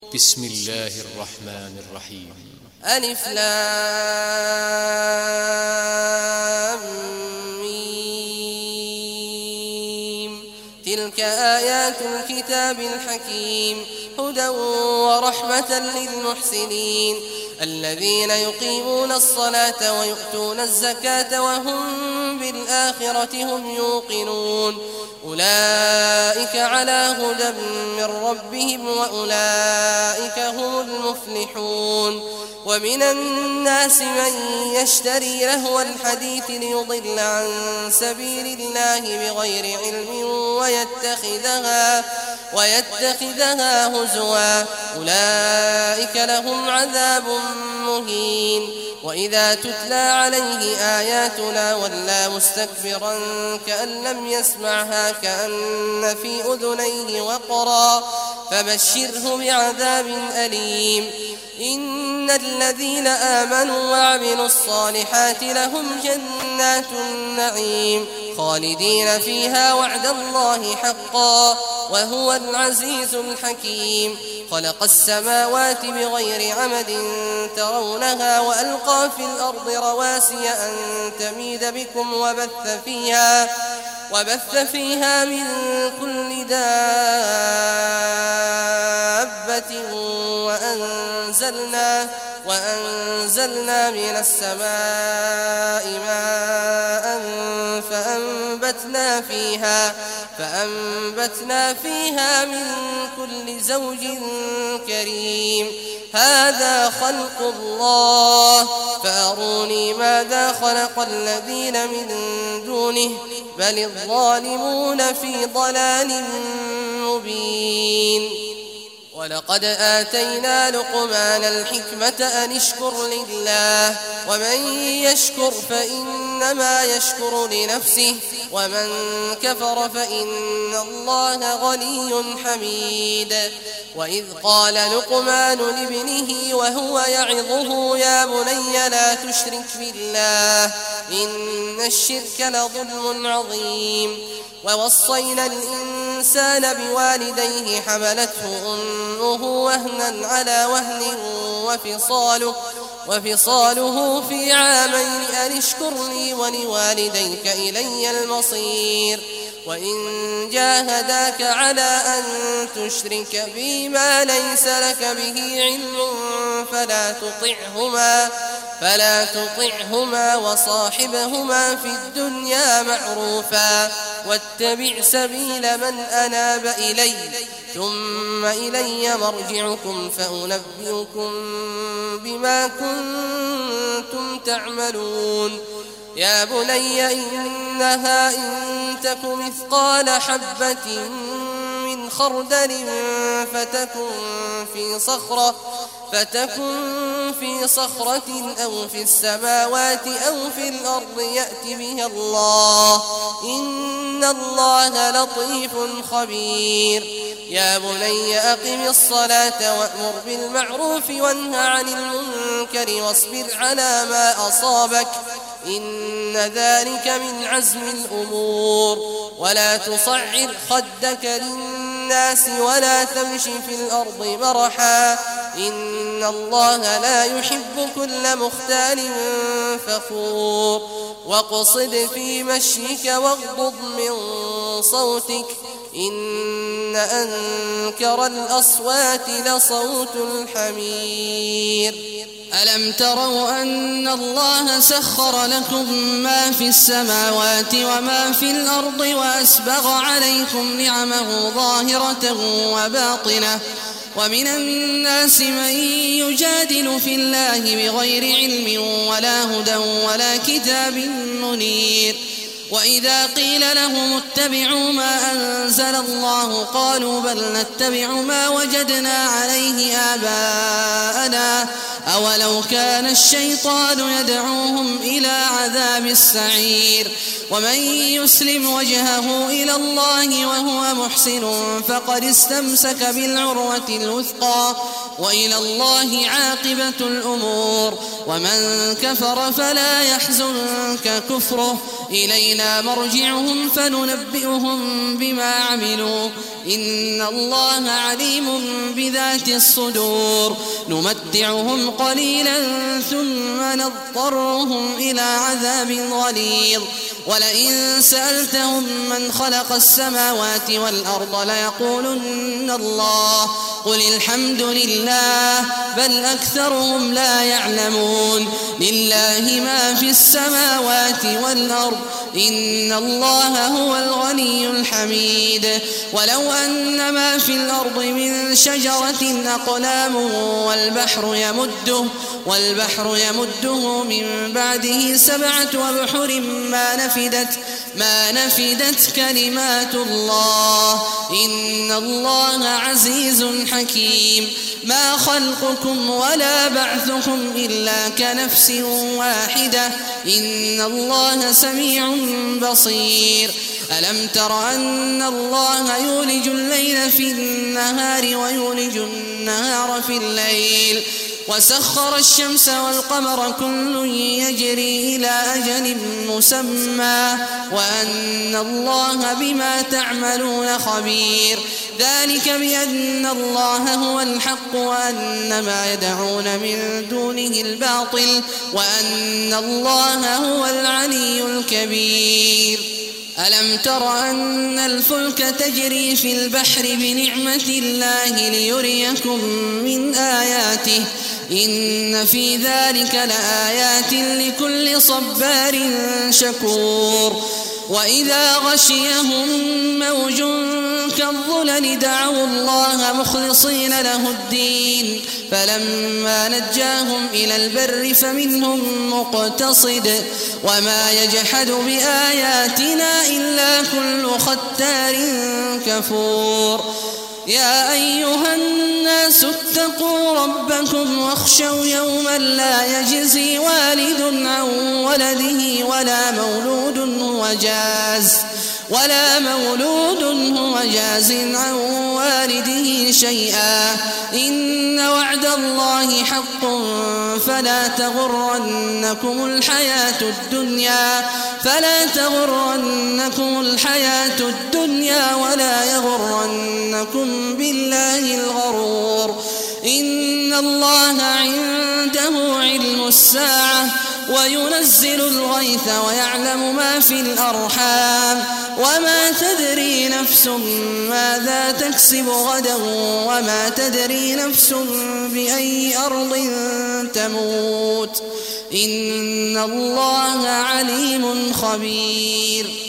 بسم الله الرحمن الرحيم. ألف لام ميم. تلك آيات الكتاب الحكيم هدى ورحمة للمحسنين الذين يقيمون الصلاة ويؤتون الزكاة وهم بالآخرة هم يوقنون أولئك على هدى من ربهم وأولئك هم المفلحون. ومن الناس من يشتري لهو الحديث ليضل عن سبيل الله بغير علم ويتخذها هزوا أولئك لهم عذاب مهين. وإذا تتلى عليه آياتنا ولى مستكبرا كأن لم يسمعها كأن في أذنيه وقرا فبشره بعذاب أليم. إن الذين آمنوا وعملوا الصالحات لهم جنات النعيم خالدين فيها وعد الله حقا وهو العزيز الحكيم. خلق السماوات بغير عمد ترونها وألقى في الأرض رواسي أن تميد بكم وبث فيها من كل دابة وأنزلنا من السماء ماء فأنبتنا فيها من كل زوج كريم. هذا خلق الله فأروني ماذا خلق الذين من دونه بل الظالمون في ضلال مبين. ولقد آتينا لقمان الحكمة أن اشكر لله ومن يشكر فإنما يشكر لنفسه ومن كفر فإن الله غني حميد. وإذ قال لقمان لابنه وهو يعظه يا بني لا تشرك بالله إن الشرك لظلم عظيم. ووصينا الإنسان بوالديه حملته أمه وهنا على وهن وفصاله في عامين أن اشكر لي ولوالديك إلي المصير. وإن جاهداك على أن تشرك بي ما ليس لك به علم فلا تطعهما وصاحبهما في الدنيا معروفا واتبع سبيل من أناب إلي ثم إلي مرجعكم فأنبئكم بما كنتم تعملون. يا بني إنها إن تك مثقال حبة من خردل فتكن في صخرة أو في السماوات أو في الأرض يأت بها الله إن الله لطيف خبير. يا بني أقم الصلاة وأمر بالمعروف وانه عن المنكر واصبر على ما أصابك إن ذلك من عزم الأمور. ولا تصعر خدك للناس ولا تمش في الأرض مرحا إن الله لا يحب كل مختال فخور. واقصد في مشيك واغضض من صوتك إن أنكر الأصوات لصوت الحمير. ألم تروا أن الله سخر لكم ما في السماوات وما في الأرض وأسبغ عليكم نعمه ظاهرة وباطنة ومن الناس من يجادل في الله بغير علم ولا هدى ولا كتاب منير. وإذا قيل لهم اتبعوا ما أنزل الله قالوا بل نتبع ما وجدنا عليه آباءنا أولو كان الشيطان يدعوهم إلى عذاب السعير. ومن يسلم وجهه إلى الله وهو محسن فقد استمسك بالعروة الوثقى وإلى الله عاقبة الأمور. ومن كفر فلا يحزنك كفره إلينا مرجعهم فننبئهم بما عملوا إن الله عليم بذات الصدور. نمتعهم قليلا ثم نضطرهم إلى عذاب غليظ. ولئن سألتهم من خلق السماوات والأرض ليقولن الله قل الحمد لله بل أكثرهم لا يعلمون. لله ما في السماوات والأرض إن الله هو الغني الحميد. ولو أن ما في الأرض من شجرة أقلام والبحر يمده من بعده 7 أبحر ما نفدت كلمات الله إن الله عزيز حكيم. ما خلقكم ولا بعثكم إلا كنفس واحدة إن الله سميع بصير. ألم تر أن الله يولج الليل في النهار ويولج النهار في الليل وسخر الشمس والقمر كل يجري إلى أجل مسمى وأن الله بما تعملون خبير. ذلك بأن الله هو الحق وأن ما يدعون من دونه الباطل وأن الله هو العلي الكبير. ألم تر أن الفلك تجري في البحر بنعمة الله ليريكم من آياته إن في ذلك لآيات لكل صبار شكور. وإذا غشيهم موج كالظلل دعوا الله مخلصين له الدين فلما نجاهم إلى البر فمنهم مقتصد وما يجحد بآياتنا إلا كل ختار كفور. يا أيها الناس اتقوا ربكم واخشوا يوما لا يجزي والد عن ولده ولا مولود هو جاز عن والده شيئا إن وعد الله حق فلا تغرنكم الحياة الدنيا ولا يغرنكم بالله الغرور. إن الله عنده علم الساعة وينزل الغيث ويعلم ما في الأرحام وما تدري نفس ماذا تكسب غدا وما تدري نفس بأي أرض تموت إن الله عليم خبير.